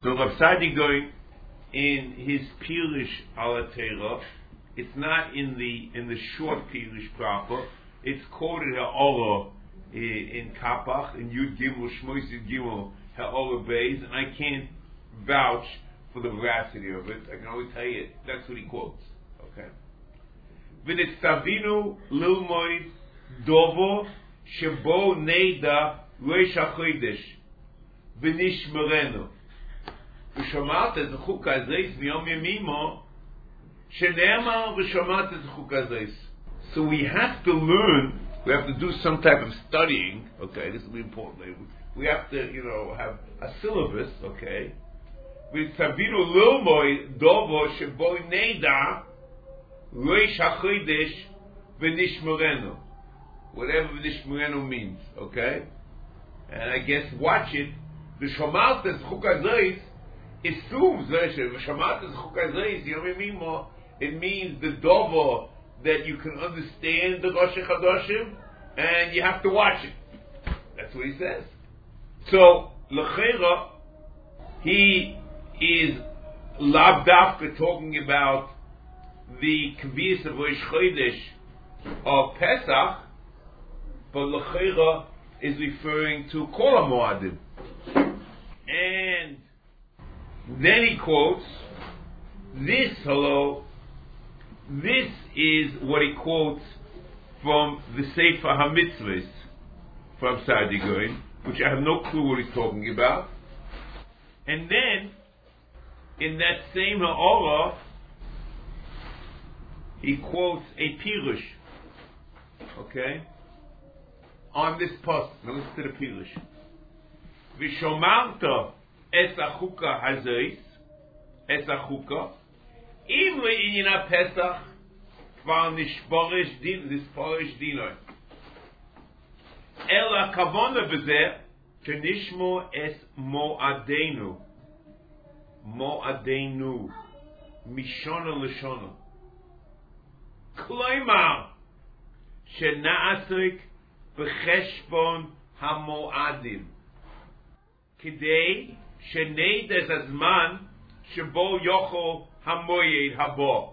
So Rav Sadi going in his Pirush ala Torah, it's not in the short Pirush proper. It's quoted Ha'ora in Kapach, in Yud Gimel, Shmois Yud Gimel, Ha'ora Beis, and I can't vouch for the veracity of it. I can only tell you that's what he quotes. Okay. V'nitzavinu lilmoid dovo shebo neida reish hachodesh v'nishmerenu v'shomat ez chuk hazeis miyom yemimo shene'emar v'shomat ez chuk hazeis. So we have to learn. We have to do some type of studying. Okay, this will be important. We have to, have a syllabus. Okay. V'nitzavinu lilmoid dovo shebo neida reish hachodesh v'nishmerenu. Whatever Nishmerenu means, okay? And I guess watch it. The Shomaltes Chukazais assumes the Shomaltes Chukazais, it means the Dovo that you can understand the Rosh Chadoshim, and you have to watch it. That's what he says. So L'cheira, he is Labdafka talking about the Kvias of Rosh Chodesh of Pesach, but L'cheira is referring to Kol HaMoadim. And then he quotes this is what he quotes from the Sefer HaMitzvahs from Sadi Goin, which I have no clue what he's talking about. And then, in that same Ha'ora, he quotes a Pirush. Okay? On this post, now listen to the Pirush. V'shomarta es achuka hazeis, es achuka, im le'inyan Pesach, kvar nishborish dinoi. Ela kavona b'zeh, kenishmo es mo'adenu, mishona l'shona. Kloimar, shena'asrik, b'cheshbon hamoadim, kidei sheneides azman shebo yochol hamoyed habo.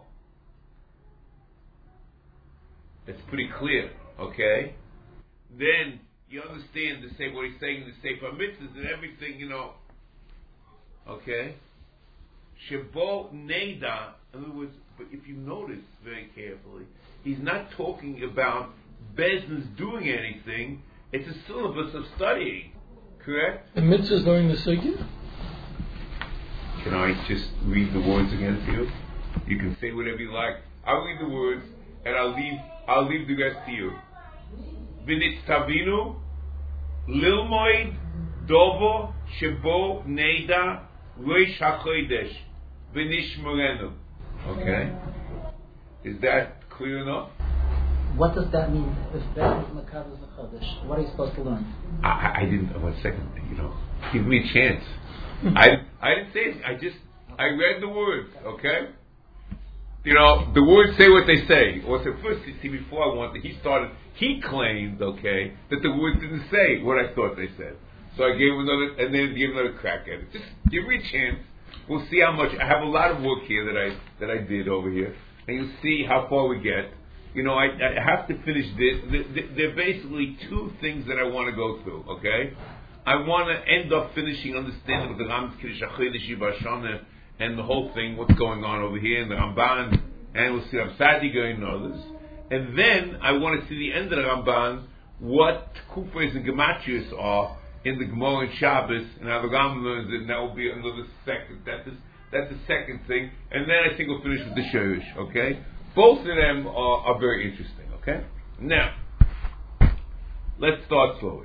That's pretty clear, okay? Then you understand what he's saying in the Sefer Mitzvahs and everything, Okay? Shebo neida. In other words, but if you notice very carefully, he's not talking about Bezdin's doing anything. It's a syllabus of studying, correct? The mitzvahs during the Sugya? Can I just read the words again to you? You can say whatever you like. I'll read the words and I'll leave the rest to you. V'nitzavinu lilmoid dovo shebo neida reish hachodesh v'nishmerenu. Okay? Is that clear enough? What does that mean? If that is Makabaz Chodesh, what are you supposed to learn? I didn't. 1 second. Give me a chance. I didn't say it. I read the words. Okay. The words say what they say. Or so first, before I wanted, he claimed, okay, that the words didn't say what I thought they said. So I gave him another crack at it. Just give me a chance. We'll see how much. I have a lot of work here that I did over here, and you'll see how far we get. I have to finish this. There are basically two things that I want to go through, okay? I want to end up finishing understanding of the Ram's Kiddush HaChodesh Yibashana and the whole thing, what's going on over here, and the Ramban, and we'll see Rav Sadi going and others. And then I want to see the end of the Ramban, what Kufres and Gematrius are in the Gemara and Shabbos, and how the Rambam learns it, and that will be another second. That's the second thing. And then I think we'll finish with the Shurish, okay? Both of them are very interesting, okay? Now, let's start forward.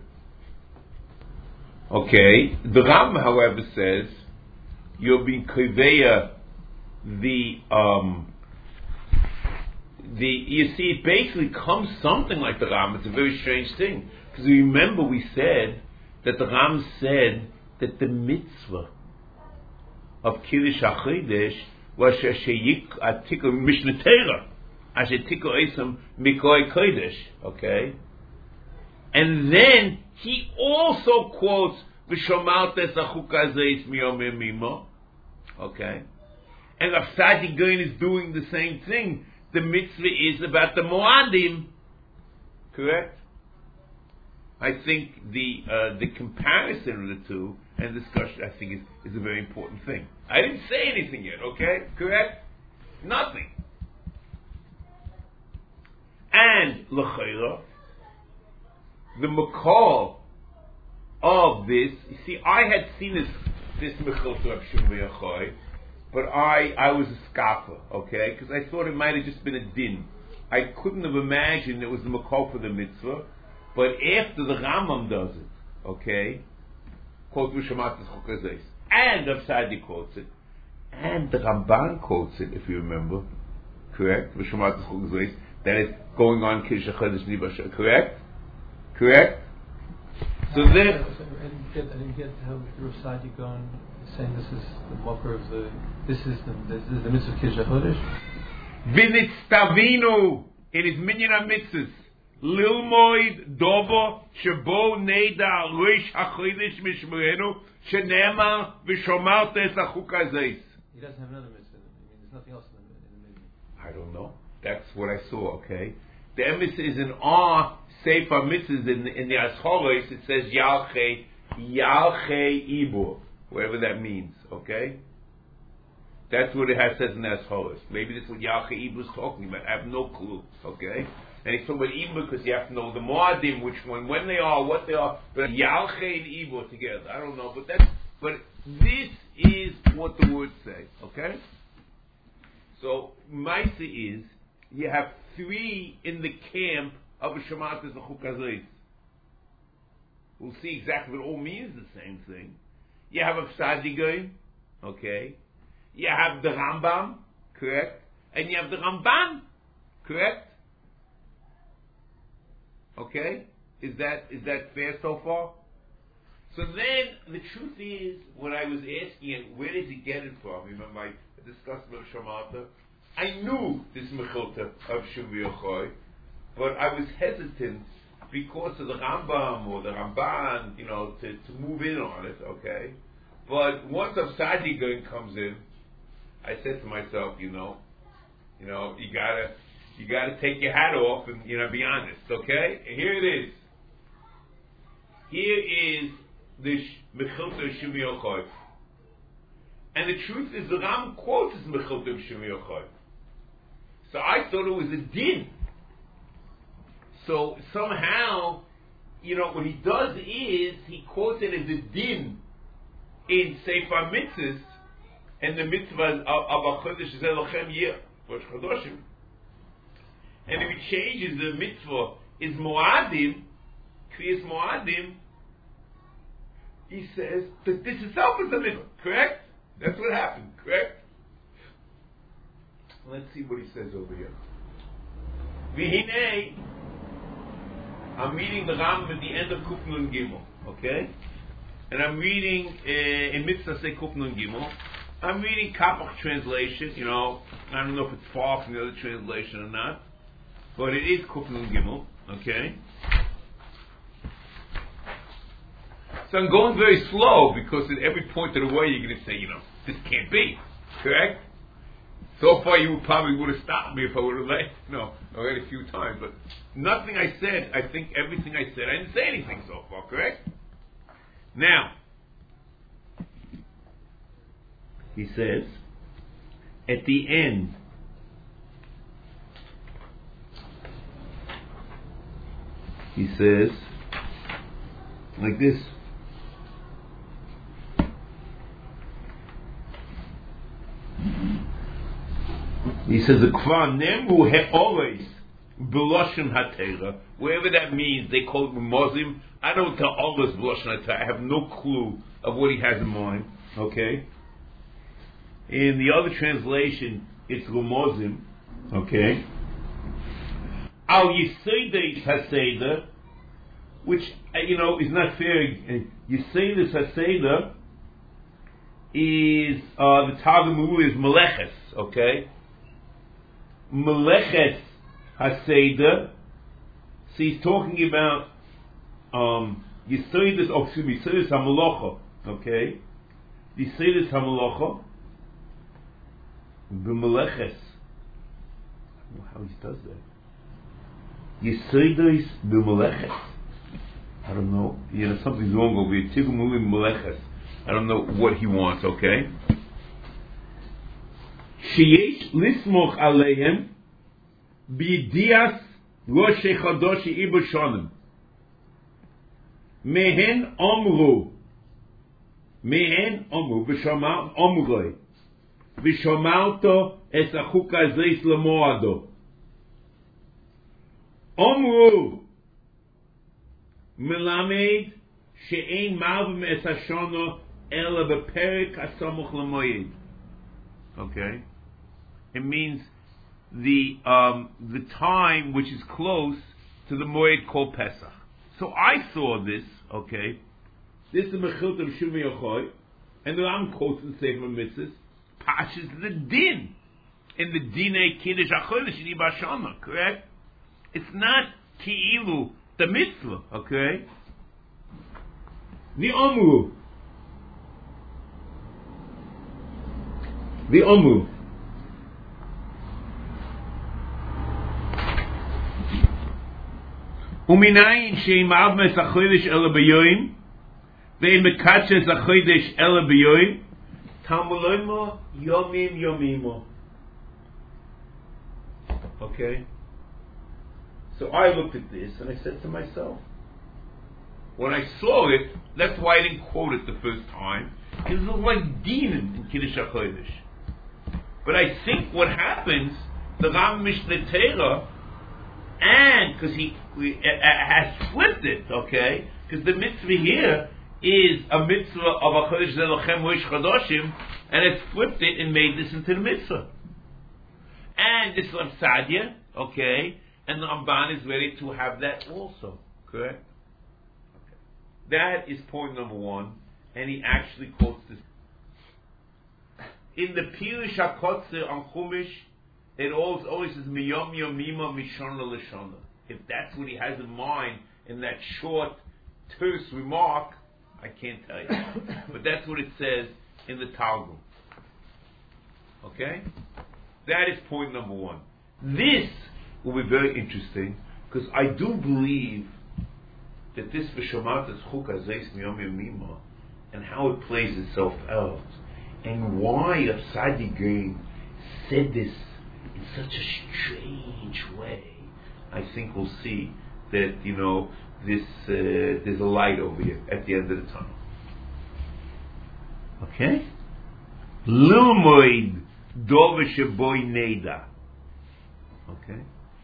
Okay, the Rambam, however, says you'll be kriveya you see, it basically comes something like the Rambam. It's a very strange thing, because remember we said that the Rambam said that the mitzvah of Kiddush HaChodesh was Atiku Mishnah Torah, Atiku Esam Mikoi Kodesh. Okay, and then he also quotes v'shomaltes achukazeis miyom yemimo. Okay, and Rav Saadia Gaon is doing the same thing. The mitzvah is about the Moadim, correct? I think the comparison of the two and discussion, I think, is a very important thing. I didn't say anything yet, okay? Correct? Nothing. And l'chayra, the makal of this. You see, I had seen this mechilta of Shimon Yochai, but I was a scoffer, okay? Because I thought it might have just been a din. I couldn't have imagined it was the makal for the mitzvah. But after the Rambam does it, okay, quote V'shomates Chukazos, and Rav Saadia quotes it, and the Ramban quotes it, if you remember, correct? V'shomates Chukazos, that is going on Kiddush HaChodesh Nibasha, correct? Correct? So then, I didn't get how Rav Saadia Gaon is saying this is the mocker of the mitzvah of Kiddush HaChodesh. V'nitztavinu in his minyan mitzvahs. Lilmoid dovo shebo neda rish hachodesh mishmerenu shenema v'shomartes achukazos. He doesn't have another mitzvah. I mean, there's nothing else in the mitzvah. I don't know. That's what I saw. Okay, the emphasis is in our sefer mitzvahs in the Ashoros. It says yalchei ibur, whatever that means. Okay, that's what it has says in the Ashoros. Maybe that's what yalchei ibur is talking about. I have no clue. Okay. And he's talking about Ibur because you have to know the Moadim, which one, when they are, what they are. But Yalchei and Ibur together. I don't know, but this is what the words say. Okay. So Maisa is you have three in the camp of a Shematas and Chukazos. We'll see exactly what it all means. The same thing. You have a Saadia Gaon, okay. You have the Rambam, correct, and you have the Ramban, correct. Okay, is that fair so far? So then the truth is, what I was asking him, where does he get it from? Remember I discussed with Shamata. I knew this mechilta of Shimon Yochai, but I was hesitant because of the Rambam or the Ramban, to move in on it. Okay, but once Rav Saadia Gaon comes in, I said to myself, you gotta take your hat off and be honest, okay? And here it is. Here is the Mechilta of Shimon Yochai. And the truth is the Ram quotes this Mechilta of Shimon Yochai. So I thought it was a din. So somehow, what he does is he quotes it as a din in Sefer Mitzvahs and the mitzvah of HaChodesh Zelochem Yeh, Rosh Chodoshim. And if he changes the mitzvah is Moadim, Kriyas Moadim, he says that this itself is a mitzvah, correct? That's what happened, correct? Let's see what he says over here. V'hinei, I'm reading the Rambam at the end of Kuf Nun Gimel, okay? And I'm reading in Mitzvah say Kuf Nun Gimel. I'm reading Kapach translation, I don't know if it's far from the other translation or not. But it is Kuf Nun Gimel, okay? So I'm going very slow because at every point of the way you're going to say, this can't be, correct? So far you probably would have stopped me if I would have already a few times, but nothing I said, I think everything I said, I didn't say anything so far, correct? Now, he says, at the end, he says, like this. He says, "Kvar nemu he'oreis b'loshen haTorah." Wherever that means, they call it Muslim. I don't tell all this b'loshen haTorah. I have no clue of what he has in mind. Okay. In the other translation, it's Ramozim. Okay. Al Yisodis HaSeder, which is not fair. Yisodis HaSeder is the Targum is Meleches. Okay. Meleches HaSeder. So he's talking about Yisoidus, oh, excuse me, Yisoidus HaMelocha, okay? Yisoidus HaMelocha, B'meleches. I don't know how he does that. Yisoidus B'meleches. I don't know. Something's wrong over here. Tigumulim Meleches. I don't know what he wants, okay? Sheyesh lismoch aleihem b'yidias Roshei Chodoshi Ibo Shonim. Mehen omru v'shomal omroi v'shomalto es achuk hazeis lemoado. Omru melamed she'ein malvim es hashono ela beperek hasamuch lemoyed. Okay, it means the time which is close to the moed called Pesach. So I saw this. Okay, this is Mechilt of Shuvei Yochai, and the Ram quotes in Sefer Mitzvahs, Pashas the Din in the Dinei Kiddush HaChodesh in Iba Shama. Correct? It's not Ki'ilu the mitzvah. Okay. The Omru. Uminayin sheim avmes achodesh ela beyoim, ve'im mekaches achodesh ela beyoim, tamuloimo yomimo. Okay. So I looked at this and I said to myself, when I saw it, that's why I didn't quote it the first time, because it was like demon in Kiddush HaChodesh. But I think what happens, the Ram Mishneh Torah, and because he has flipped it, okay? Because the mitzvah here is a mitzvah of a Chodesh Zelochem Hoish Chodoshim, and it's flipped it and made this into the mitzvah. And this is Sadia, okay? And the Ramban is ready to have that also, correct? Okay. That is point number one, and he actually quotes this. In the Pirush HaKotzer on Chumash, it always says Miyom Yomima Mishona Lashona. If that's what he has in mind in that short, terse remark, I can't tell you. But that's what it says in the Talmud. Okay? That is point number one. This will be very interesting, because I do believe that this V'shomat Chuk Hazeis Miyom Yomima and how it plays itself out, and why a Tzaddik said this in such a strange way, I think we'll see that, this there's a light over here at the end of the tunnel. Okay? Lilmoid Dov Sheboy Neda. Okay?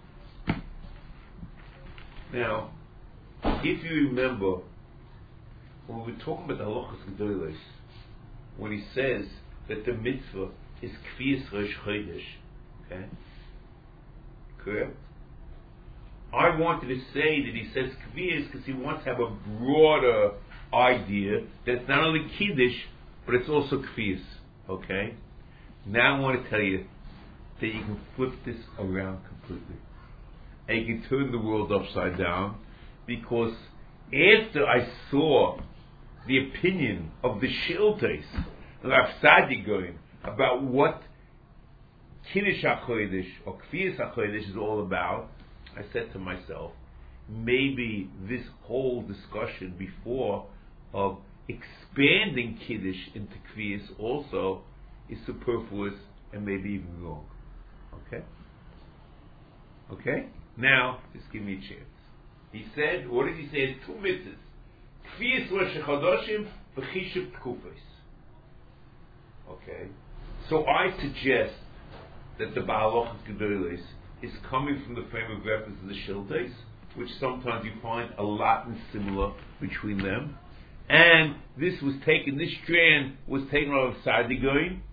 Now, if you remember, when we were talking about the Halachas Gedolos, when he says that the mitzvah is Kfiyas Rosh Chodesh, okay? Correct? I wanted to say that he says Kfiyas because he wants to have a broader idea that it's not only Kiddush, but it's also Kfiyas, okay? Now I want to tell you that you can flip this around completely. And you can turn the world upside down, because after I saw the opinion of the Shiltes, Rav Tzaddik Goyim, about what Kiddush HaChodesh or Kfiyas HaChodesh is all about, I said to myself, maybe this whole discussion before of expanding Kiddush into Kfiyas also is superfluous and maybe even wrong. Okay? Okay? Now, just give me a chance. He said, what did he say? It's two mitzvahs. Kfiyas Rosh Chodoshim v'chishub Tkufos. Okay? So I suggest that the Ba'alachas Gedolos is coming from the frame of reference of the Shiltes, which sometimes you find a lot and similar between them. And this strand was taken out of Tzaddik Goyim.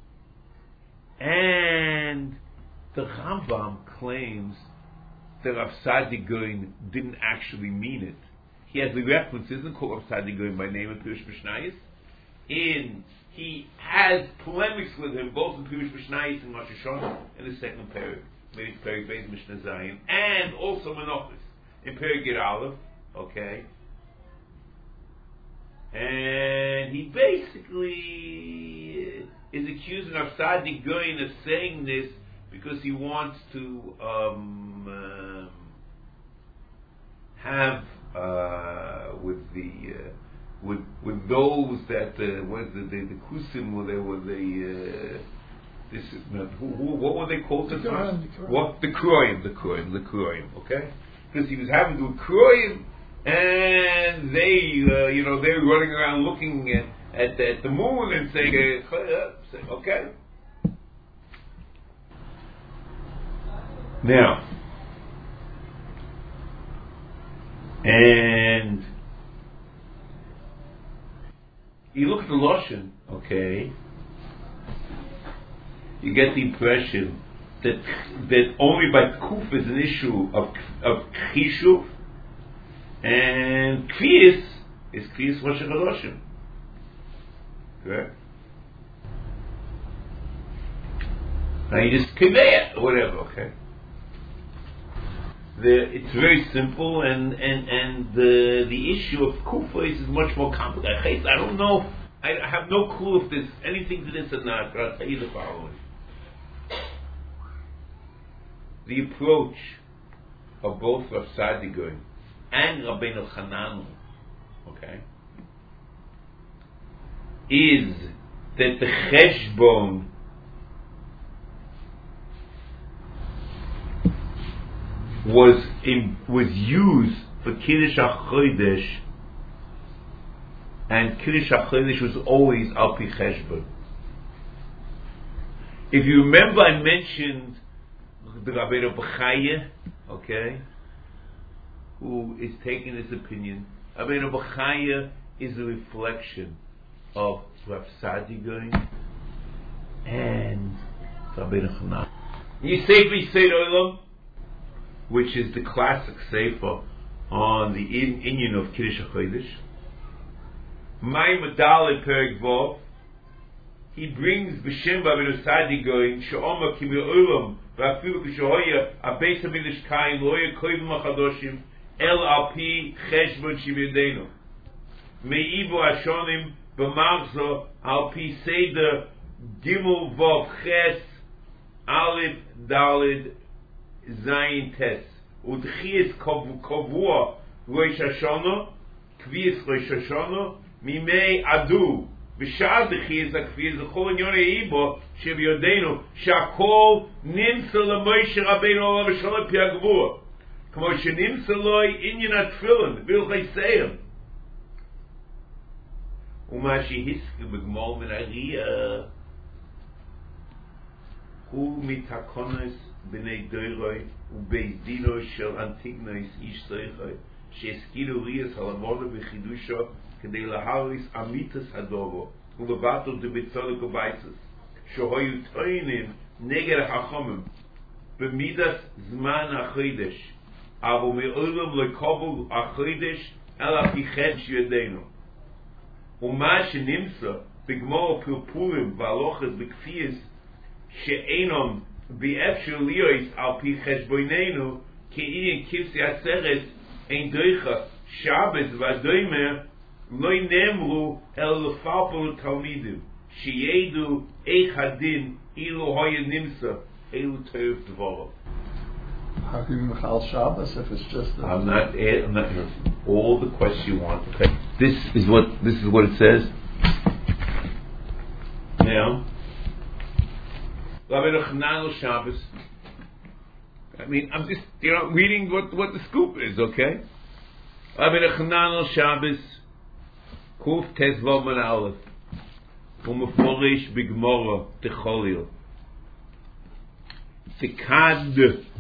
And the Rambam claims that Rav Tzaddik Goyim didn't actually mean it. He has the reference, isn't called Rav Tzaddik Goyim by name in Pirush Mishnayos. He has polemics with him both in Pirush Mishnayos and Rosh Hashanah in the second period. Maybe it's Perek Beis Mishnah Zayin, and also Menachos in Perek Gid Aleph. Okay, And he basically is accusing of Sadi Goyin of saying this because he wants to have with those that was the Kusim, or they were the this is not what were they called? The Kroim, okay? Because he was having to do Kroim, and they they were running around looking at the moon and saying okay. Now, and you look at the Lashon, okay, you get the impression that only by Kuf is an issue of Chishuv, and Kriyas is Kriyas Rosh HaChadoshim. Correct? Now you just convey it, or whatever, okay? It's very simple, and the issue of Kufa is much more complicated. I don't know, I have no clue if there's anything to this or not, but I'll tell you the following. The approach of both Rav Sadi Goyin and Rabbeinu Hananu, okay, is that the Cheshbon was used for Kiddush HaChodesh, and Kiddush HaChodesh was always Al Pi Cheshbon. If you remember, I mentioned the Rabbeinu Bechaya, okay, who is taking this opinion. Rabbeinu Bechaya is a reflection of Rav Sadi Goyin and Rabbeinu Hananu. You say B'Yisei Olam, which is the classic sefer on the inyan of Kiddush HaChodesh. Mai Medale Perek Vov, he brings B'Shem Rabbeinu Sadi Goyin she'omar ki me'olam v'afilu k'shehoya abeis hamidrash kaim lo yekoyim ha'chadoshim el al pi cheshbon shebiyadenu me'ivu hashonim b'machzo al pi seder gimel vov ches alif dalid zayin tes udchies kovua Rosh Hashanah kvias Rosh Hashanah mimei adu v'sha'ad dchies akvias l'chol inyon eibo shebiyodenu shakol nimsa l'Moshe Rabbeinu olav v'shalom pi hagvua kmo shenimsa loi inyan atfilin v'ilchei seim u'ma shehiske b'gmol min ariyah hu mitakonos b'nei doiroi u'beis dino shel antignois ish soichoi she'eskilu riyas halamoda v'chidusho כדי להריס אמיתס הדובו ולבטל דביצולק ובייסס שהיו טוענים נגד החכמים במידת זמן החודש אבל מעולם לא קבלו החודש אלא פי חדש ידינו ומה שנמצא בגמור פרפורים והלוכת בכפיס שאינם באפשר להיות על פי חשבוננו כעניין כבשי הסרט אין דויכה שבת ודוימר לא נאמרו אלא לפלפל תלמידים שידעו איך הדין אילו היה נמצא אילו טוב דברו. How can you Michal Shabbos if it's just I'm not all the questions you want. Okay. This is what it says. Now Rabbeinu Hananu Shabbos. I mean, I'm just reading what the scoop is, okay? Rabbeinu Hananu Shabbos Kuf Tezvav Man Aleph Umeforish B'Gemara Techolil Tzikad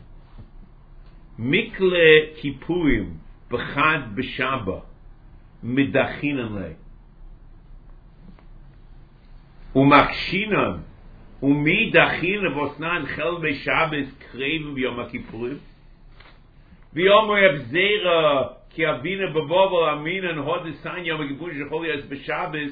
Mikle Kippurim B'Chad B'Shaba Midachinan Le Umakshinan Umidachinan Vosnan Chel B'Shabes Krevim B'Yom HaKippurim V'Yomer Yabzera Ki Avina B'Vovel Aminan Hod Esan Yom HaKippurim Shechol Yas B'Shabes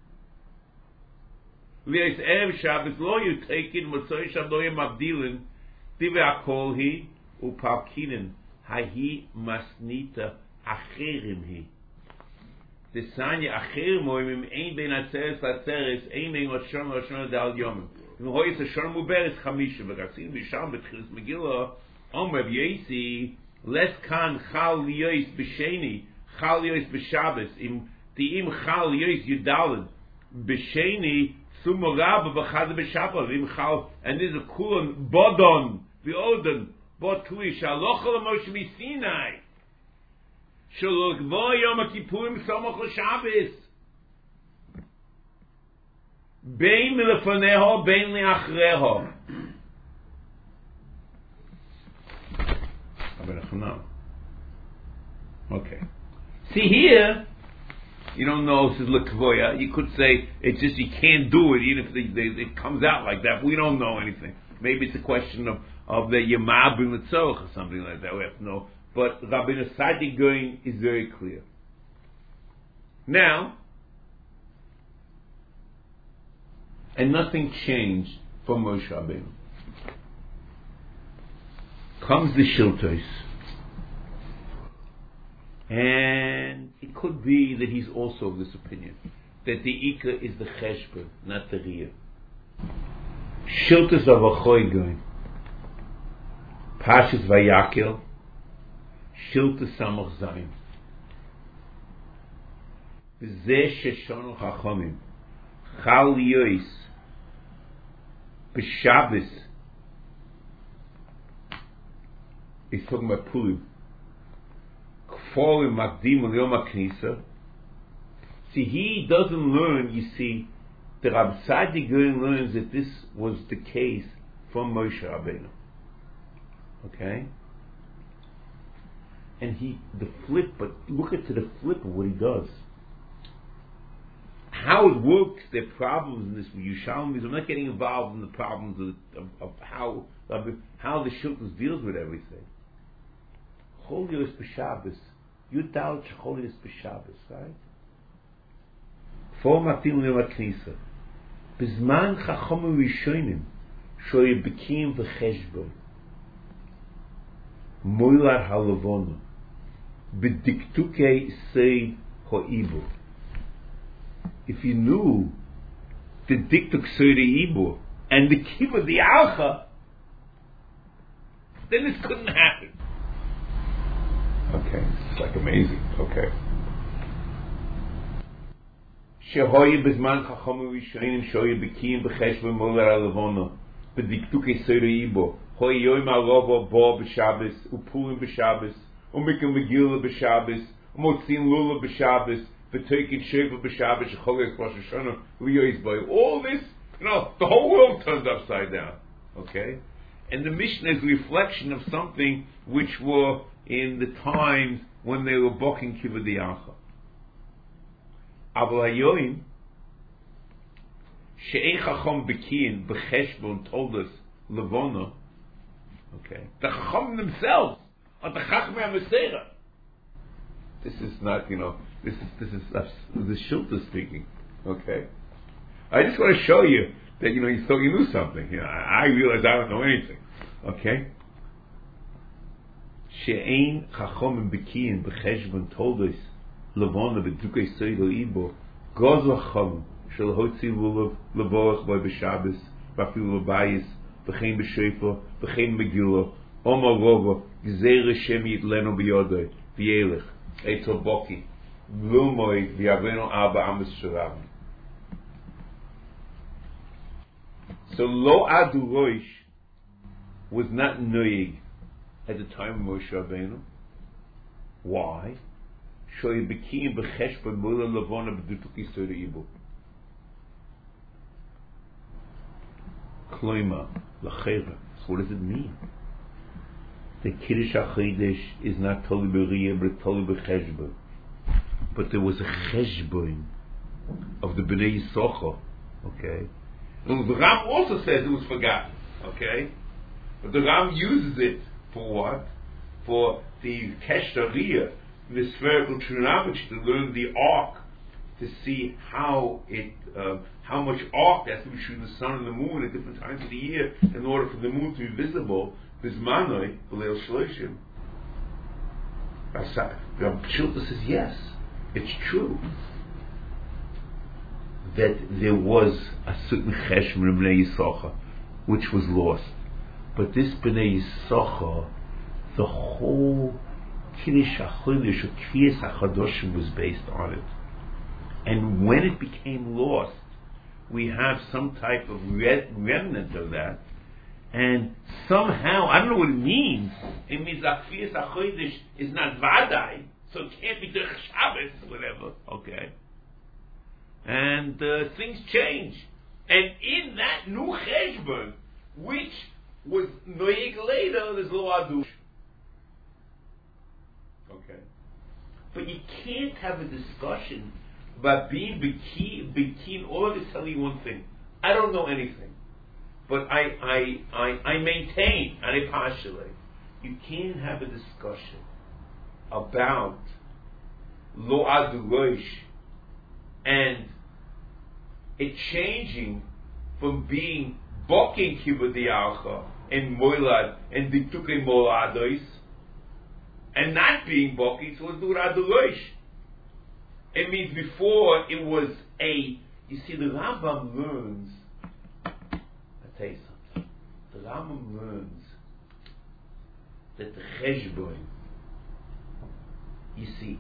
V'Yas Erev Shabbos Lo Yutekin Motzoi Shab Lo Yom Abdilin Tive HaKol Hi Upalkinen Hahi Masnita Acherim Hi. The Sanya Acher Moimim Ein Ben Atzeres Latzeres Ein Ben Roshon Roshon Dal Yomim. In Hoyes Ashon Muberes Chamisha V'Gatsin V'Sham B'Tchilas Megillah Omer B'Yesi Les Kan Chal Liyois B'Sheni Chal Liyois B'Shabbos Im Ti'im Chal Liyois Yudalad B'Sheni Sumo Rabba B'Chad B'Shabbos Im Chal and this is a Kulon Bodon V'Odon Botui Shalochel Moshe Misinai Shalokvo Yom Kippurim Somoch L'Shabbos Bein Milefoneho Bein Leachreho. Okay. See here, you don't know this is Lekvoya. You could say it's just you can't do it even if it comes out like that. But we don't know anything. Maybe it's a question of the Yemab and the Tzorach or something like that. We have to know. But Rabbeinu Sadi going is very clear. Now, and nothing changed from Moshe Rabbeinu. Comes the Shiltos, and it could be that he's also of this opinion that the Ikra is the Cheshbon, not the Riyah. Shiltos of Achoy going. Pashas Vayakel. Shiltos Samach Zayin. Zeh Sheshonu Chachomim. Chal Yois. B'Shabbos. He's talking about Purim. Kforim Makdim Yom HaKnisa. See, he doesn't learn, you see, the Rab Sadi Goyen learns that this was the case from Moshe Rabbeinu. Okay? And but look at the flip of what he does. How it works, there are problems in this with Yerushalmis. I'm not getting involved in the problems of how the Shulchan deals with everything. Cholios b'Shabbos. You doubt Cholios b'Shabbos, right? For Matim Yom HaKnisa. B'zman Chachomim Rishonim Shoy Bekim v'Cheshbon Moilar HaLavona B'Diktukei Sei Ho'ibo. If you knew the Diktuk Sei Ho'ibo and the Kibbutz the Alcha, then this couldn't happen. Okay, it's like amazing. Okay. Shehoye bezman chachomim rishonim shoye bekim b'cheshbon moler alavona b'diktukei seirei ibo hoye yoyim alova bo b'Shabbos upurim b'Shabbos umikim megillah b'Shabbos umotzin lula b'Shabbos v'toikin sheva b'Shabbos shecholes Rosh Hashanah liyois boy. All this, the whole world turns upside down. Okay, and the Mishnah is a reflection of something which were in the times when they were boking Kibbutz Yacha. Aval hayoim she'ei chacham bekiin b'cheshbon told us levona. Okay, the chacham themselves are the chachmei HaMeseira. This is not, this is the Shulta speaking. Okay, I just want to show you that you thought you knew something. I realize I don't know anything. Okay. She'ein chachomim bekiin b'cheshbon told us levona b'dukei seido ibo goz lachom shel hotzi lulav levorach by b'Shabbos b'afilu l'bayis v'chein b'shefer v'chein megillah omar rova gzeir Hashem yitlenu b'yodai v'yelech eto boki v'lumoy v'yavenu arba amas shirav. So lo adu roish was not noyig at the time of Moshe Rabbeinu. Why? Shoy bekim b'cheshbon mola lavona b'dutuki sori ibu. Kloima l'chera. So what does it mean? The Kiddush HaChodesh is not toli b'riyah but toli b'cheshbon. But there was a cheshbon of the Bnei Yisachar. Okay, and the Ram also says it was forgotten. Okay, but the Ram uses it for what? For the Keshariyah, the spherical trigonometry, to learn the arc, to see how much arc there has to be between the sun and the moon at different times of the year in order for the moon to be visible. Bismanoi, B'leil Shloshim. Shulta says yes. it's true that there was a certain cheshbon in Bnei Yisachar which was lost. But this Bnei Yisachar, the whole Kiddush HaChodesh or Kriyas HaChadoshim was based on it. And when it became lost, we have some type of remnant of that. And somehow, I don't know what it means. It means that Kriyas HaChodesh is not Vadai, so it can't be Derech Shabbos, whatever. Okay. And things change. And in that new cheshbon, which was noyeg later, there's lo adush. Okay. But you can't have a discussion about being bekeen. All of this tell you one thing. I don't know anything. But I maintain, and I postulate, you can't have a discussion about lo adush and it changing from being boking kibud and moilad and diktuke moladois and not being boking, so it's duradulosh. It means before it was a. You see, the Rambam learns. I'll tell you something. The Rambam learns that the cheshbon. You see.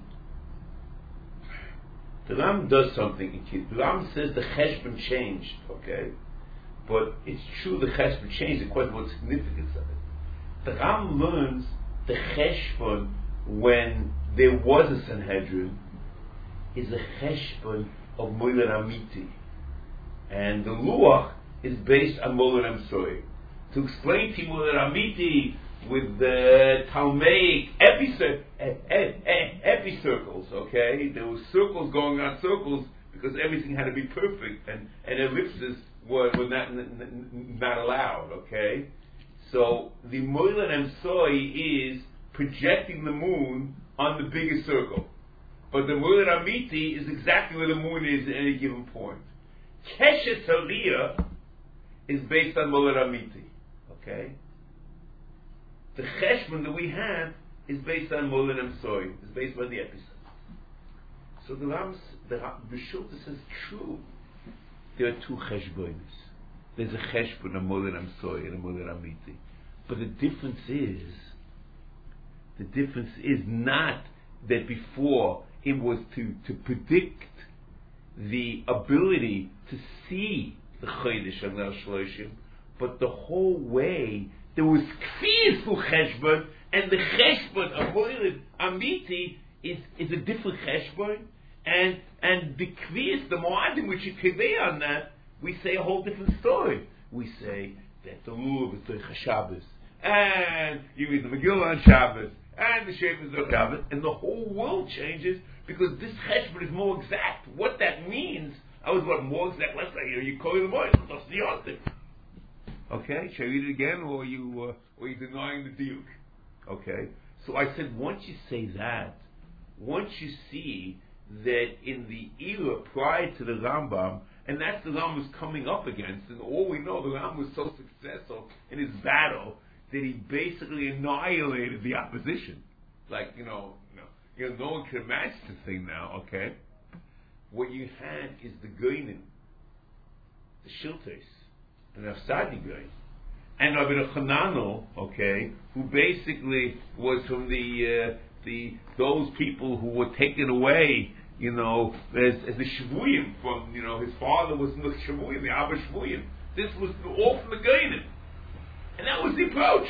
The Ram does something. The Ram says the cheshbon changed, okay? But it's true the cheshbon changed. The question what significance of it. The Ram learns the cheshbon when there was a Sanhedrin is a cheshbon of Moilad Amiti. And the Luach is based on Moilad Amsoy. To explain to you Moilad Amiti with the Talmaic epicircles, okay? There were circles going on circles because everything had to be perfect, and ellipses were not allowed, okay? So the Moilad Amsoy is projecting the moon on the biggest circle. But the Moilad Amiti is exactly where the moon is at any given point. Keshet Hariyah is based on Moilad Amiti, okay? The cheshbon that we have is based on Moilad Amsoy. It's based on the episode. So the Bishulta says, true, there are two cheshbonis. There's a cheshbon of Moilad Amsoy and a Moilad Amiti. But the difference is not that before it was to predict the ability to see the Chodesh of Ner Shloshim, but the whole way there was kfiyas for cheshbon, and the cheshbon of Moilad Amiti is a different cheshbon, and the kfiyas, the moadim which you convey on that, we say a whole different story. We say that the lulav is Derech Shabbos, and you read the Megillah on Shabbos, and the Shev is on Shabbos, and the whole world changes because this cheshbon is more exact. What that means, more exact. Let's say you call it the boy, that's the other. Okay, shall I read it again, or are you denying the diuk? Okay, so I said once you say that, once you see that in the era prior to the Rambam, and that's the Rambam was coming up against, and all we know, the Rambam was so successful in his battle that he basically annihilated the opposition. Like no one can match the thing now. Okay, what you had is the Goynim, the Shiltes, and Afsadi guy, and Rabbi Chananel, okay, who basically was from those people who were taken away, as the Shavuyim from, his father was in the Shavuyim, the Abba Shavuyim. This was all from the Gainim, and that was the approach.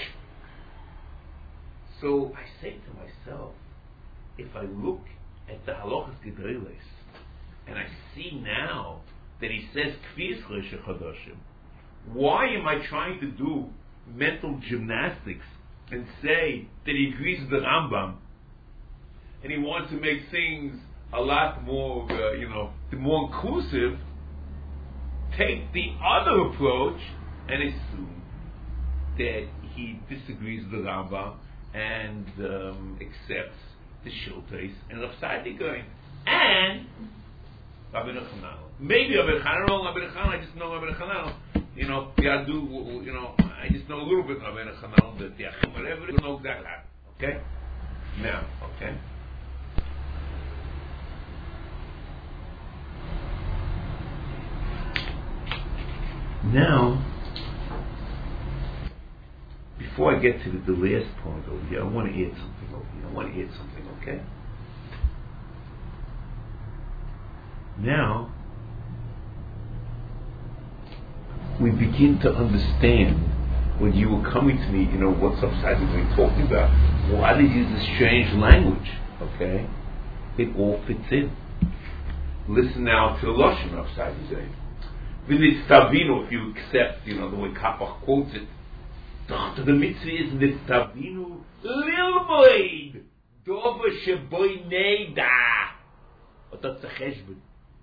So I say to myself, if I look at the Halachas Gedolos, and I see now that he says Kfiyas Chodesh, why am I trying to do mental gymnastics and say that he agrees with the Rambam and he wants to make things a lot more, more inclusive? Take the other approach and assume that he disagrees with the Rambam and accepts the Shiltes and Rav Sadi going and Rabbi Chananel. Maybe Rabbi Chananel, I just know Rabbi Chananel. I just know a little bit of Rabbi Chananel, that whatever, I don't know exactly how. Okay? Now, okay? Now, before I get to the last part over here, I want to add something over here. Okay? Now, we begin to understand when you were coming to me, what's upside down talking about. Why did you use this strange language? Okay? It all fits in. Listen now to the Lashon upside down. V'nitztavinu, if you accept, the way Kapach quotes it, the mitzvah is nitztavinu lilmoid dova sheboi neida. But that's the cheshbon.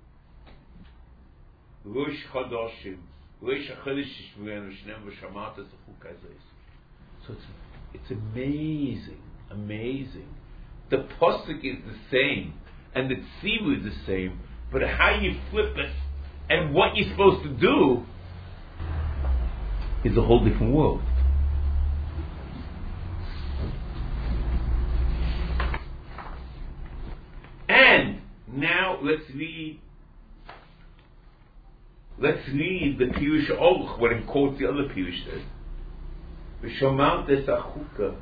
Rosh Chodoshim, Rosh HaChodesh Shmurenu Shnem V'Shamata Zechuk Hazos. So it's amazing. The pasuk is the same, and the tzivur is the same, but how you flip it and what you're supposed to do is a whole different world. And now let's read the Pirush Aruch, what it quotes the other Pirush says. V'shomam tesachuka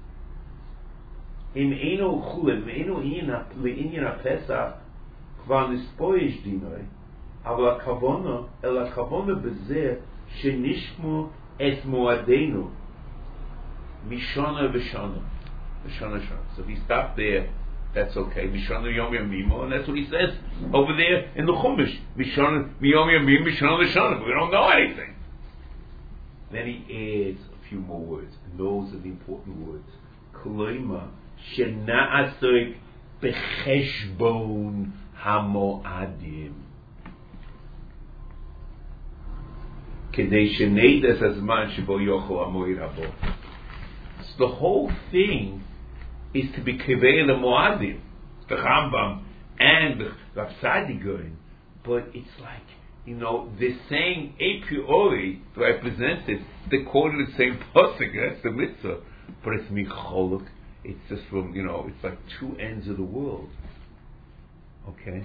in eno chulen ve'eno le'inyan ha'pesach kvar nispoyesh dinoi aval ha'kavona b'zeh shenishmo es moadenu mishana v'shana. So if he stopped there, that's okay. Mishana Yom Yamimo, and that's what he says over there in the Chumash. Mishana Yom Yamim, Mishana V'shana. We don't know anything. Then he adds a few more words, and those are the important words. Kloima Shena'asoik Becheshbon Hamoadim. Kedei Sheneidas Azman Shebo Yochel Amoir Abo. So the whole thing is to be kivei the Moadim, the Rambam and the Rapsadi going, but it's like, they're saying a priori to represent it, they quoted the same pasuk, that's the mitzvah, but it's micholuk, it's just from, it's like two ends of the world. Okay?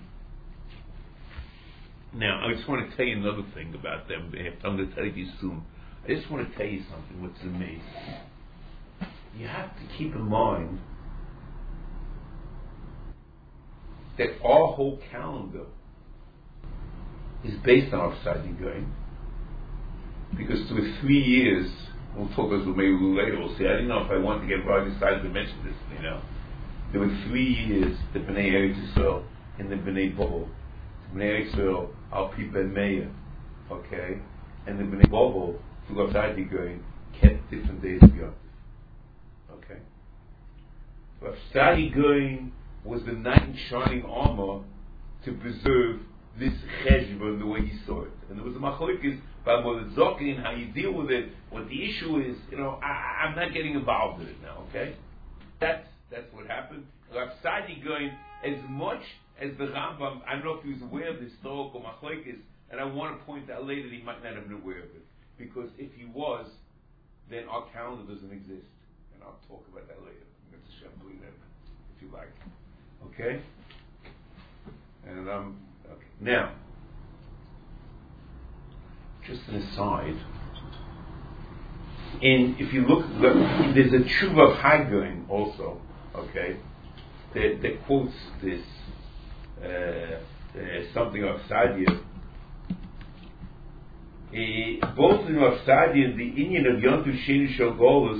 Now, I just want to tell you another thing about them. I'm going to tell you soon. I just want to tell you something what's amazing. You have to keep in mind that our whole calendar is based on our Sadi Goyim, because there were 3 years. We'll talk about it maybe a little later. We'll see. I didn't know if I wanted to get right decided to mention this. There were 3 years the Bnei Eretz Yisrael and the Bnei Bovel. The Bnei Eretz Yisrael al pi ben Meir, okay, and the Bnei Bovel through our Sadi Goyim kept different days beyond. Okay. Rav Sadi Goyim was the knight in shining armor to preserve this cheshbon the way he saw it. And there was a machlokes about Moed how you deal with it, what the issue is. I'm not getting involved in it now, okay? That's what happened. Rav Sadi Goyim, as much as the Rambam, I don't know if he was aware of the historical machlokes, and I want to point out later that he might not have been aware of it. Because if he was, then our calendar doesn't exist. And I'll talk about that later. I'm going to shampoo that if you like. Okay? And okay. Now, just an aside. If you look, there's a tshuva of Haggoyim also. Okay, that quotes this something of Sadia. Both in Rav Sadia, the Inyan of Yontu Sheni Shel Golus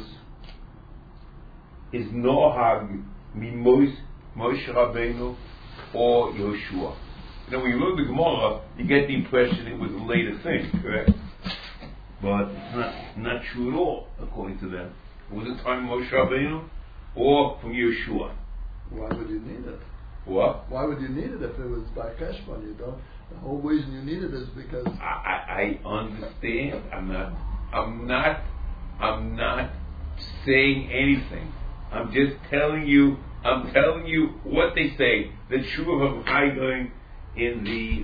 is Nohag Mimos Moshe Rabbeinu or Yoshua. When you look at the Gemara, you get the impression it was a later thing, correct? But it's not true at all, according to them. Was it time of Moshe Rabbeinu or from Yoshua? Why would you need it? What? Why would you need it if it was by Keshbon? You don't. The whole reason you need it is because I understand. I'm not saying anything. I'm just telling you. I'm telling you what they say. The Shuvah of Haggoyim in the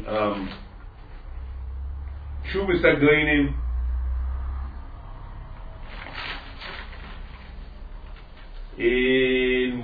Shuvah Sagoinim. In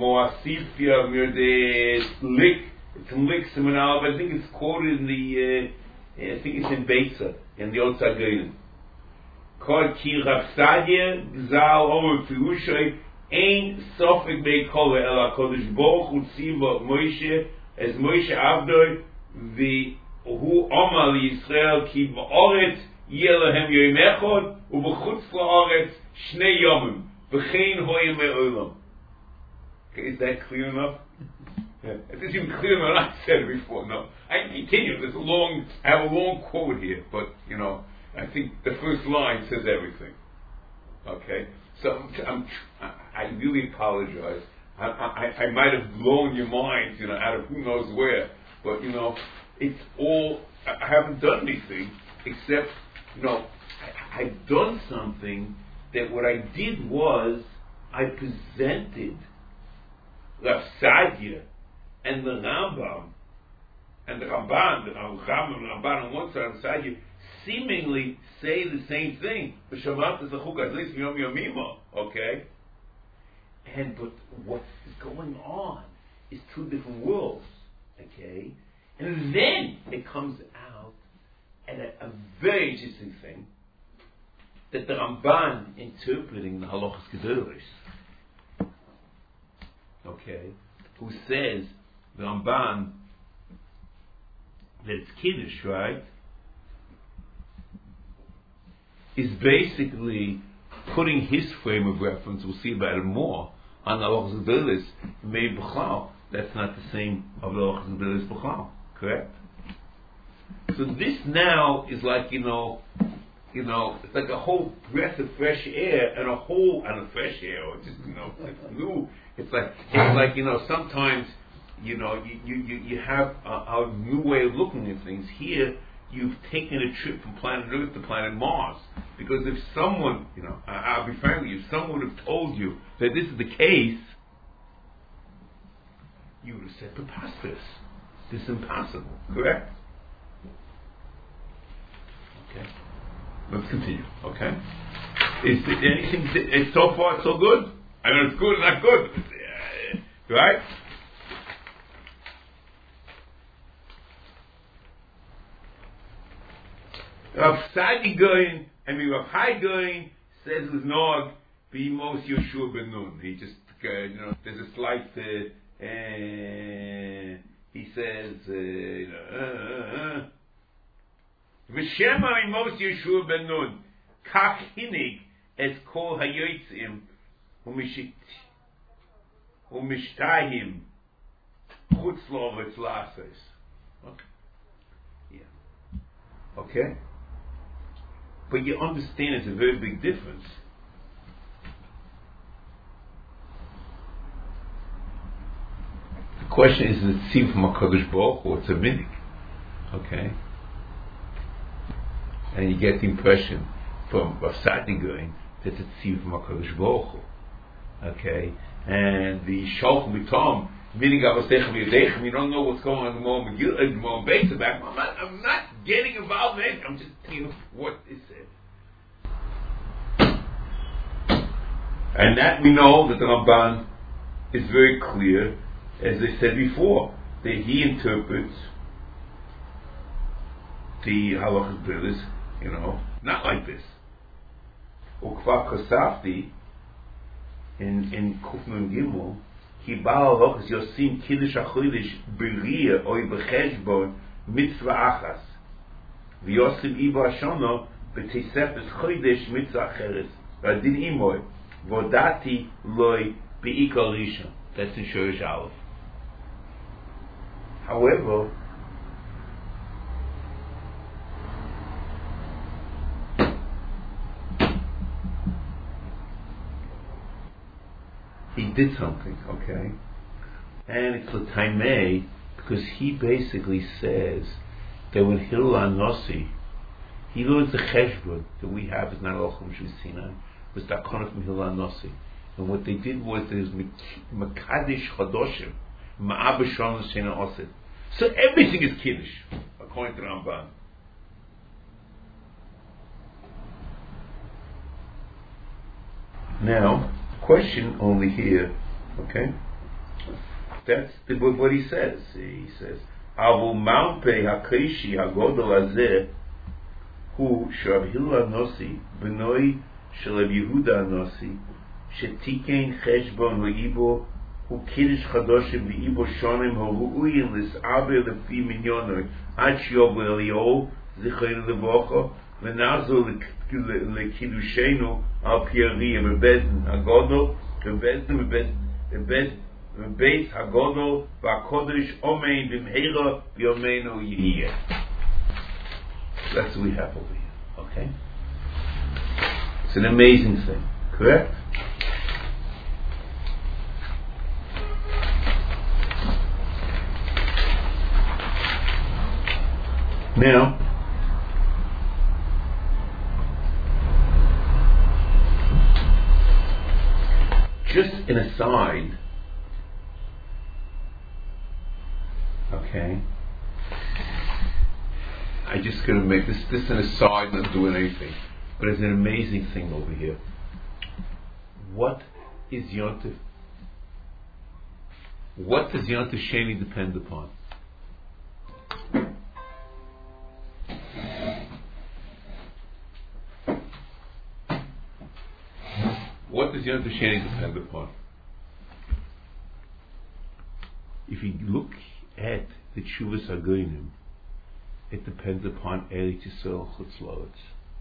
Moasifia, where the lick, it's in lick Seminal, but I think it's quoted in the I think it's in Beitza, in the Old Tzagayim. Kol ki Rav Sadia Gzal Omer Pirushay Ein Sofik Bei Kol El HaKodesh Baruch Hu Tziva Moshe as Moshe Avdoi Hu Omar Yisrael Ki Ba'oretz Yeh Lahem Yom Echad U'B'chutz La'oretz Shnei Yomim V'chein Hoyim Me'olam. Okay, is that clear enough? Yeah. It's even clearer than I said it before. No, I can continue. I have a long quote here, but I think the first line says everything. Okay, so I really apologize. I might have blown your minds, out of who knows where, but it's all. I haven't done anything except, I've done something that what I did was I presented Rav Sadia and the Rambam and the Ramban, the Ramban on one side, and Sadia seemingly say the same thing. Okay? But what's going on is two different worlds. Okay? And then it comes out at a very interesting thing that the Ramban interpreting the Halachas Gedolos, okay, who says the Ramban that it's Kiddush, right, is basically putting his frame of reference, we'll see about it more, on the Halachas Gedolos, Mei B'chal. That's not the same of the Halachas Gedolos B'chal, correct? So this now is like, it's like a whole breath of fresh air and a fresh air, or just, it's new. It's like sometimes, you have a new way of looking at things. Here, you've taken a trip from planet Earth to planet Mars. Because if someone, I'll be frank with you, if someone would have told you that this is the case, you would have said, preposterous. This is impossible. Correct? Okay. Let's continue. Okay. Is there anything? So far, so good. I know it's good and not good. Right? Rav Sadi Goyin and Rav Hai Goyin says with Nog be most Yoshua ben Nun. He just there's a slight. He says. V'shema imos Yeshua ben Nun kach hinig es kol hayotzim umishtahim chutz lo'aretz la'asos. Okay. Yeah. Okay. But you understand it's a very big difference. The question is it tzivah from HaKadosh Baruch Hu or it's a minig? Okay. And you get the impression from Rav Sadi Goyin that it's tzivah from HaKadosh Baruch Hu. Okay? And the Shalchim B'Tom, meaning Avosechem Yodechem, you don't know what's going on in the moment. I'm not getting involved in it. I'm just telling you what is said. And that we know that the Ramban is very clear, as I said before, that he interprets the Halachas Gedolos, not like this. Ukva Kosafti in Kufnun Gimel, Ki Baal Halachas Yosim Kiddush HaChodesh B'Riyah Oy B'Cheshbon Mitzvah Achas V'Yosim Ibo Hashono B'Tesefes Chodesh Mitzvah Acheres V'Adin Imoy Vodati Loi B'Ikol Rishon. That's in Shorish Aleph. However, he did something, okay? And it's L'Taimei, because he basically says that when Hillel HaNasi, he learns the Cheshbon that we have is not Olchim Sinai, was Dakonah from Hillel HaNasi. And what they did was there's Mekadesh Chadoshim, Ma'abashon L'Shena Osid. So everything is Kiddush, according to Ramban. Now, question only here, okay? That's what he says. He says, Avu Malpe HaKeishi HaGodol Azeh Hu Shrav Hillel Anosi B'noi Shrav Yehuda Anosi Shetikein Cheshbon V'Ibo Hu Kiddush Chadoshim V'Ibo Shonim Ha'ru'uyin L's'aver L'fi Minyonoi Ad Shiyov L'Elio Zichrein L'Vocho V'nazo L'Kiddushenu Al Piari V'Bezdin HaGodol V'Bezdin Beis Hagodol VaKodesh Omein B'Mheira B'Yomeinu Yiyeh. That's what we have over here. Okay, it's an amazing thing, correct? Now, just an aside. Okay, I just gonna make this an aside, not doing anything, but it's an amazing thing over here. What is Yontif? What does Yontif Sheni depend upon? What does Yontif Sheni depend upon? If you look at the Tshuvas HaGoyim, it depends upon Eretz Yisrael Chutz La'aretz.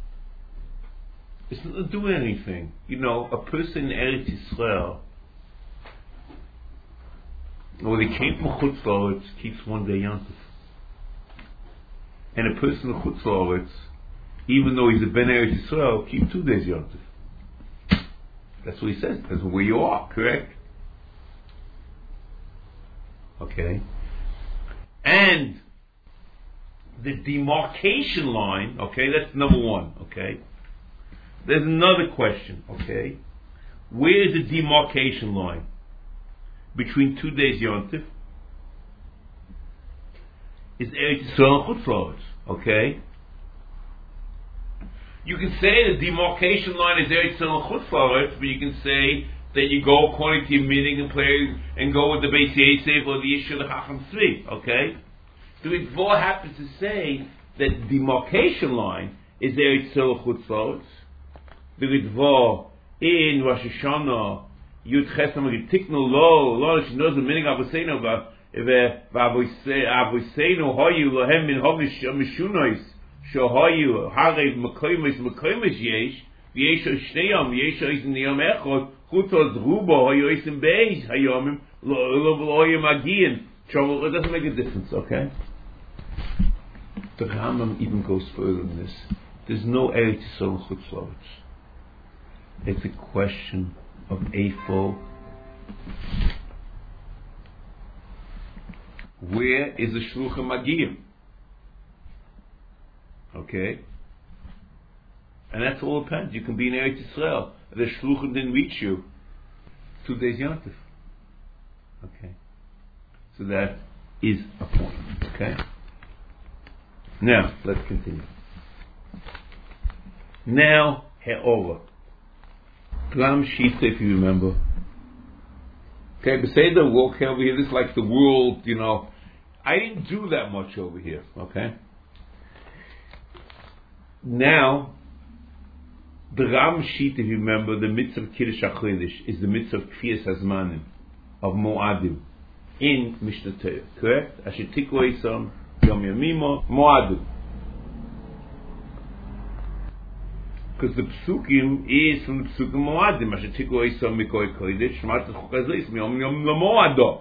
It's not doing anything. You know, a person in Eretz Yisrael, when they came from Chutz La'aretz, keeps one day Yontif. And a person in Chutz La'aretz, even though he's a Ben Eretz Yisrael, keeps 2 days Yontif. That's what he says. Depends on where you are, correct? Okay. And the demarcation line, okay, that's number one, okay. There's another question, okay. Where is the demarcation line between 2 days Yontif? Is Eretz Yisrael and Chutz La'aretz, okay. You can say the demarcation line is Eretz Yisrael and Chutz La'aretz, but you can say that you go according to your meaning and play and go with the Beis Yosef or the issue of the Chacham Tzvi, okay? The Ritva happens to say that the demarcation line is Eretz Yisrael Chutz La'aretz. The Ritva in Rosh Hashanah Yud Chesam Tiknu Lo Shnoz Minig Avoseinu Avoseinu Hoyu Lohem Min Hovish Mishunois Shohayu Harev Mekoymes Yesh V'Yesho Shneyam V'Yesho Izin Yom Echot Chutos Rubo Hoyu Isim Beis Hayomim Lo Hoyu Magian. Trouble, it doesn't make a difference, okay? The Rambam even goes further than this. There's no Eretz Yisrael Chutz La'aretz. It's a question of Eifo. Where is the Shluchim Magiyim? Okay? And that's all it depends. You can be in Eretz Yisrael. The Shluchim didn't reach you. 2 days Yontif. Okay? So that is a point. Okay? Now, let's continue. Now, He'ora. Lam Shita, if you remember. Okay, but say the walk over here, this is like the world, you know. I didn't do that much over here, okay? Now, the Ram Shita, if you remember, the mitzvah of Kiddush HaChodesh is the mitzvah of Kfiyas HaZmanim, of Moadim. In Mishnah Torah, correct? Asher tikvu isam yom yamimo moadim. Because the psukim is from the psukim moadim. Asher tikvu isam mikoi kodesh shmat chukazis yom yom lamoado.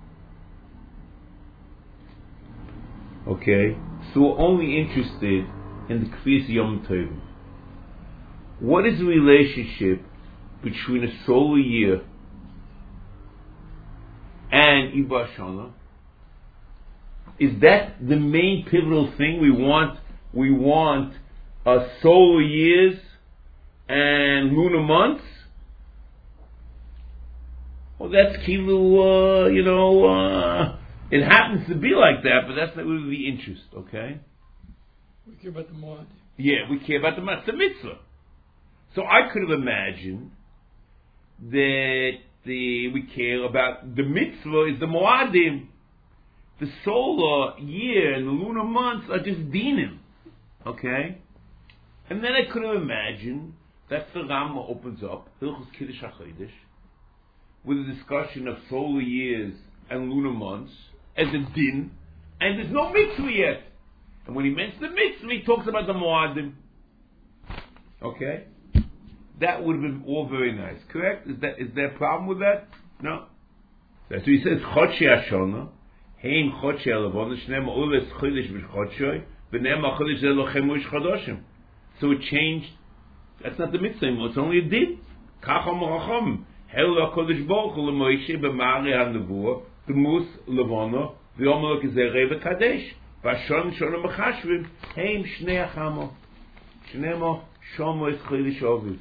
Okay, so we're only interested in the kfiyas yom tovim. What is the relationship between a solar year and Ibar Shana? Is that the main pivotal thing we want? We want solar years and lunar months? Well, that's kilu, it happens to be like that, but that's not really the interest, okay? We care about the Moed. Yeah, we care about the mitzvah. So I could have imagined that we care about the mitzvah is the Moadim, the solar year and the lunar months are just dinim. Okay? And then I could have imagined that the Rambam opens up, Hilchos Kiddush HaChodesh, with a discussion of solar years and lunar months as a din, and there's no mitzvah yet. And when he mentions the mitzvah, he talks about the Moadim. Okay? That would have been all very nice. Correct? Is there a problem with that? No. That's what he says, Chodshi Hashana, Heim Chodshi Alavon, Shneim Oles Chodesh B'Chodshoi, V'neim HaChodesh Zeh Lochem Moish Chodoshim. So it changed. That's not the mitzvah anymore. It's only a din. Kacham Racham. Hel HaKodesh Baruch Hu L'Moishe B'Mari HaNevuah D'Mus Levona V'Yomer L'Kezerei V'Kadesh V'Ashon Shona Mechashvim Heim Shnei Achamo Shnemo Shomo Es Chodesh Oviv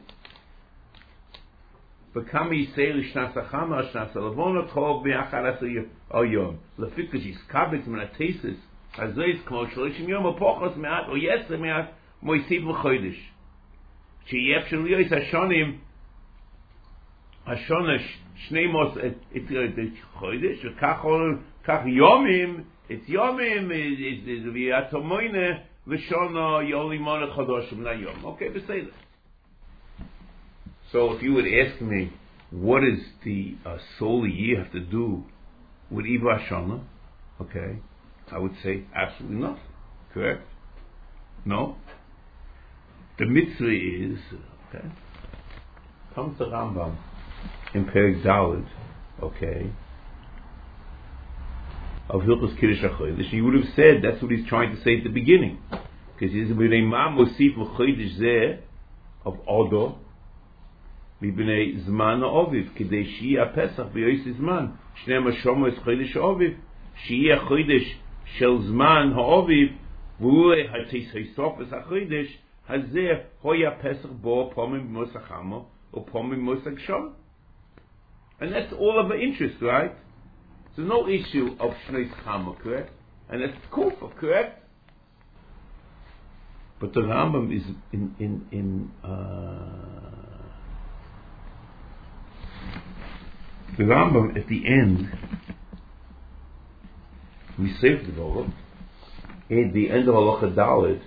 V'Kam Yisei L'Shnas Achama L'Shnas Levona Tov B'Achar Asar Yom L'Fikach Yiskabetz Min HaTeises Hazois Kmo Shlishim Yom Apochos Me'at O Yeser Me'at Moisiv L'Chodesh She'yef Shel Yois Hashonim Hashonash Shneimos it's Chodesh Kach Yomim it's Yomim is V'Atomoine V'Shona Yolimon Chodoshim Na Yom. Okay, we say that. So if you would ask me, what does the solar year have to do with Iva Shana? Okay, I would say absolutely nothing. Correct? No. The mitzvah is okay. Comes the Rambam in Perek Daled, okay, of Hilchos Kiddush HaChodesh. You would have said that's what he's trying to say at the beginning, because he's b'nei ma mosif v'chodesh zeh of Odo mibnei zman ha'oviv kedei shiyeh Pesach v'yoyis zman shnei mashomos chodesh ha'oviv shiyeh chodesh shel zman ha'oviv v'ulei hatis ha'isofes ha'chodesh hazeh hoya Pesach bo pomim b'mosachamo or pomim b'mosachshom. And that's all of our interest, right? There's no issue of Shnei Chama, correct? And that's Kufa, correct? But the Rambam is the Rambam at the end, we saved it all. At the end of Halacha Daled,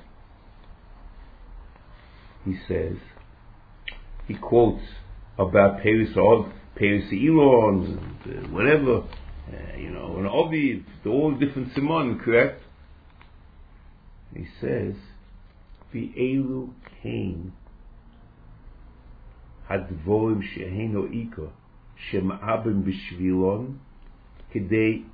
he says, he quotes about Peris Elon, whatever, an Oviv, all different Simon, correct? He says, V'elu Kain Hadvorim Sheheino Iko Shema'abim B'Shvilon Kedei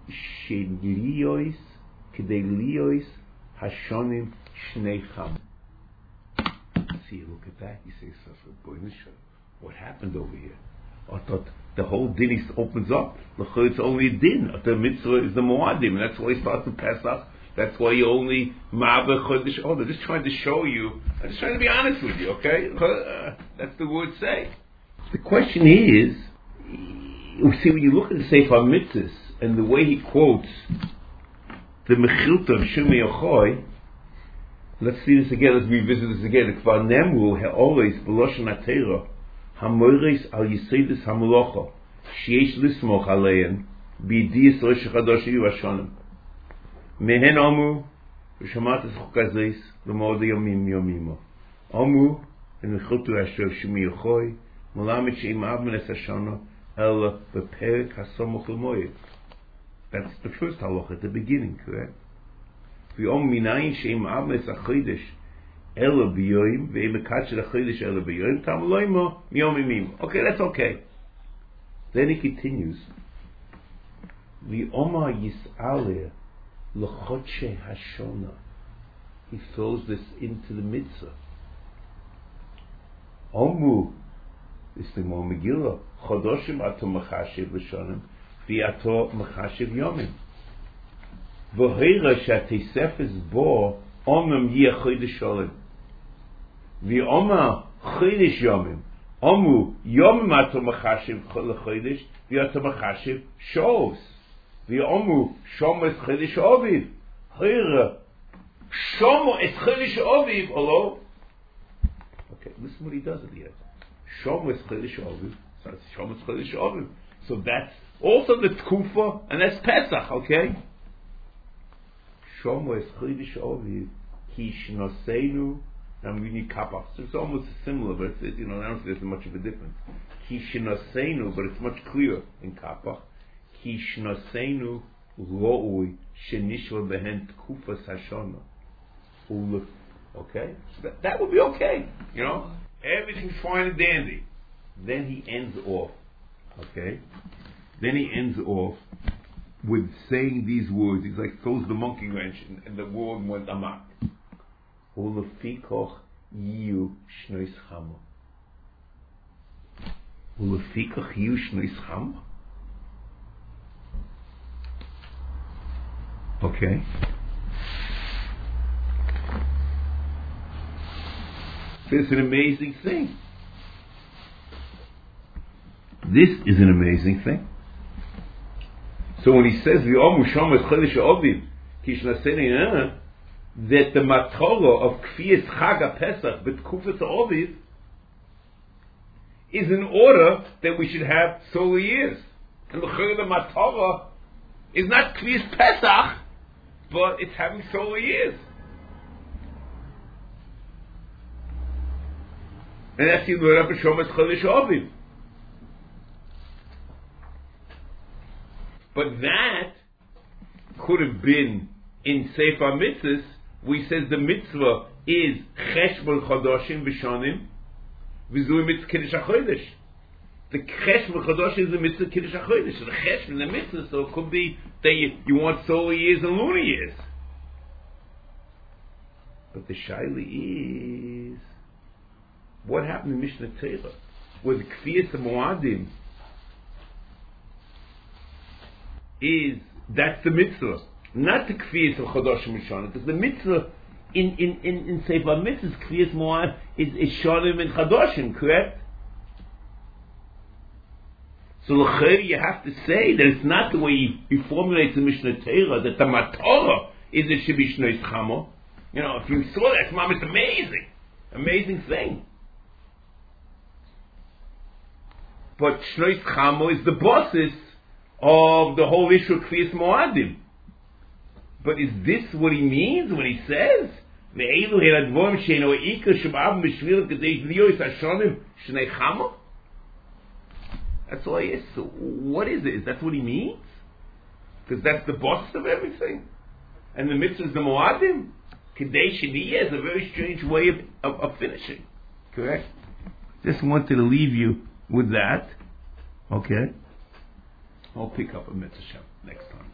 Liois Hashonim Shnei Cham. See, look at that. He says, what happened over here? I thought the whole din opens up. It's only a din. The mitzvah is the Moadim. And that's why he starts with Pesach. That's why you only Ma'aber Chodesh. Oh, they're just trying to show you. I'm just trying to be honest with you, okay? That's the word say. The question is, you see, when you look at the Sefer Mitzvahs and the way he quotes the Mechilta of Shimei Yochai, let's see this again, let's revisit this again. Kvar Nemru He'oles B'Loshen HaTeirah Hamoires Al Yiseidus HaMelocha Sheyesh Lismoch Alein B'Yidiyas Rosh HaChadosh Hashonim Mehen Omu V'Shamat Chuk HaZeis L'Mod Yomim Yomimo Omu V'Mechiltu Hashem Shimei Yochai Melamed She'im Av Menes Hashanah El B'Perek HaSomoch L'Moed. That's the first halacha at the beginning, correct? V'Om Minayin She'im Av Menes HaChodesh Ela B'Yoyim V'Em Mekatsh HaChodesh Ela B'Yoyim Tam Loimo Miyomimim. Okay, that's okay. Then he continues. V'Oma Yis'aleh L'Chodshe Hashona. He throws this into the mitzvah. Omu, this is the more Megillah. Chodoshim ato mechashiv v'shonim, v'ato mechashiv yomim. V'hoira she'atesefes bo omem yeh chodesh olim. V'oma chodesh yomim. Omu yomim ato mechashiv l'chodesh, v'ato mechashiv shovs. V'omu shomo es chodesh oviv. Hoira shomo es chodesh oviv, olo. Okay, listen what he does at the end. Shomo es chodesh oviv. So it's Shomo es chodesh oviv. So that's also the Tkufa, and that's Pesach, okay? Shomo es Chodesh Aviv ki shnosenu. I'm reading Kapach. So it's almost similar, but it's, I don't think there's much of a difference. Ki shnosenu, but it's much clearer in Kapach. Ki shnosenu ro'ui shenishva behen tkufas hashana. Okay? That would be okay. Everything's fine and dandy. Then he ends off. Okay? Then he ends off with saying these words. He's like throws the monkey wrench and the world went amok. Ulefikoch yiu shnois chama. Ulefikoch yiu shnois chama. Okay. It's an amazing thing. This is an amazing thing. So when he says V'yomu Shomo es Chodesh Aviv ki shnasenu, that the matoro of Kfiyas Chag HaPesach b'tkufas Aviv is in order that we should have solar years. And the matoro is not Kfiyas Pesach, but it's having solar years. And that's the Rabbi Shomo es Chodesh Aviv. But that could have been in Sefer Mitzvahs. We says the mitzvah is Cheshbon Chodoshim B'Shonim V'zui Mitzvah Kiddush HaChodesh. The Cheshbon Chodoshim is the mitzvah Kiddush HaChodesh. The Cheshbon, the mitzvah, so it could be that you want solar years and lunar years. But the shaila is, what happened in Mishnah Torah with Kfiyas HaMoadim? That's the mitzvah, not the Kfiyas of Chodoshim Rishon. Because the mitzvah in Sefer Mitzvahs, Kfiyas Moad is Shonim and Chodoshim, correct? So you have to say that it's not the way he formulates the Mishnah Torah, that the Matorah is it should be Shnois Chamo. If you saw that, Mom, it's amazing thing. But Shnois Chamo is the basis of the whole issue of Kfiyas Moadim. But is this what he means when he says that's all he is? So what is it? Is that what he means? Because that's the boss of everything. And the mitzvah is the Moadim. Kadesh Sheniya is a very strange way of finishing. Correct? Just wanted to leave you with that. Okay? I'll pick up a mitzvah next time.